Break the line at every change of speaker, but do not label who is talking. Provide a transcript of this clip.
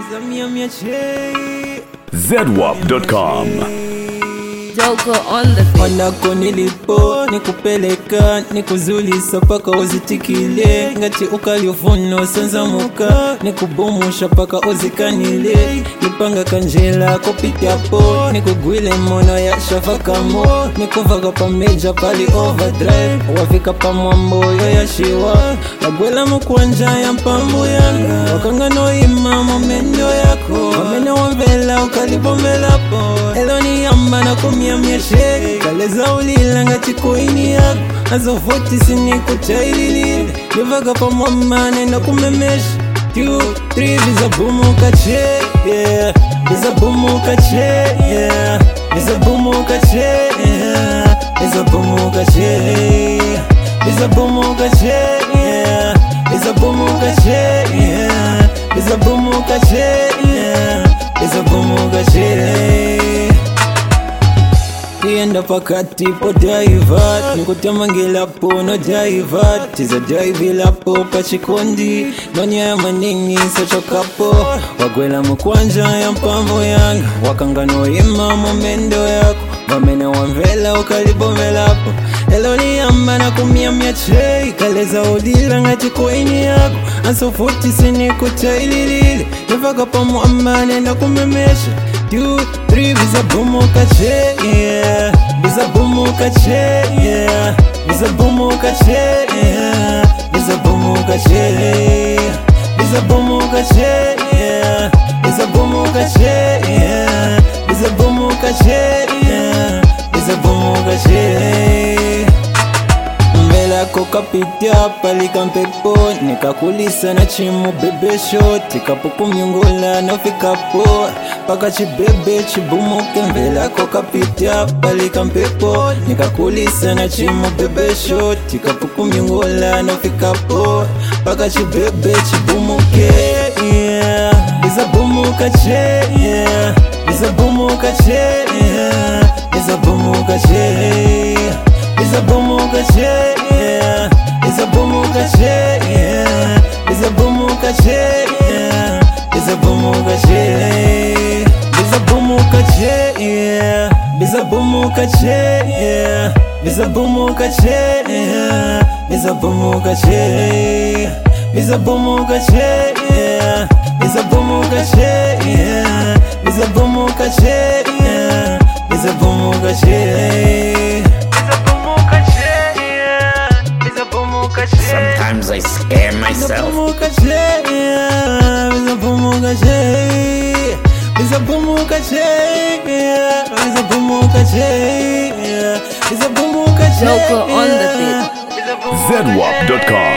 ZWAP.com.
Joko on the beat.
Onako nilipo nikupeleka nikuzulisa paka uzitikile ngati ukalifuno sanzamuka nikubumusha paka uzikanile nipanga kanjela kopitapo nikugwile mono ya shafakamo nikuvaga pameja pali overdrive wafika pa mwamboyo ya shiwa nagwela mukwanja ya mpambu yanga wakanga noima momendo yako wamene wamvela ukalibomelapo eloni yamba na kumia miashek kaleza ulila ngati koini yako azovoti sinikuchaililile nivaga pa mwama nenda kumemesha 2, 3 vizabumuka che yeah vizabumuka che yeah vizabumuka che yeah vizabumuka che vizabumuka che yeah vizabumuka che yeah vizabumuka che yeah vizabumuka che Tienda pakati po daivat Nikutamangila po no daivat Tiza daivila po pachikondi Nonya ya maningi sa chokapo Wagwela mukwanja ya mpambo yanga Wakangano ima momendo yako Wamene wamvela ukalibomelapo Eloni yamba na kumia miache Kaleza udila ngati koini yako Ansofuti sini kuchaililile Nivaga pa mwamba nenda kumemesha 2, 3 vizabumuka che yeah vizabumuka che yeah vizabumuka che yeah vizabumuka che vizabumuka che yeah vizabumuka che yeah vizabumuka che yeah vizabumuka che Mbela koka pitia palika mpepo Nikakulisa na chimu bebesho Tikapuku myungola na fikapo Paka chibebe chibumuke Mbela koka pitia palika mpepo Nikakulisa na chimu bebesho Tikapuku myungola na fikapo Paka chibebe chibumuke yeah Bizabumuka che yeah Bizabumuka che yeah Bizabumuka che Bizabumuka che yeah Bizabumuka che yeah Bizabumuka che yeah Bizabumuka che Bizabumuka che yeah Bizabumuka che yeah Bizabumuka che yeah Bizabumuka che Bizabumuka che yeah Bizabumuka che yeah Bizabumuka che yeah Bizabumuka che
Sometimes I scare myself.
Joko on the beat.
ZWAP.com.